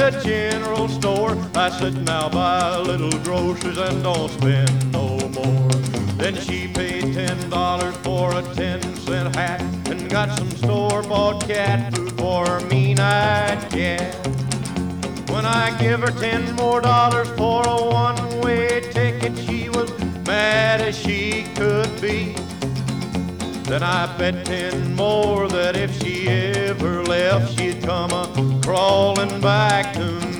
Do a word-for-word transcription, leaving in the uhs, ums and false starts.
the general store. I said, now buy little groceries and don't spend no more. Then she paid ten dollars for a ten cent hat and got some store-bought cat food for her mean-eyed cat. When I give her ten more dollars for a one-way ticket, she was mad as she could be. Then I bet ten more that if she ever left, she'd come a crawling back to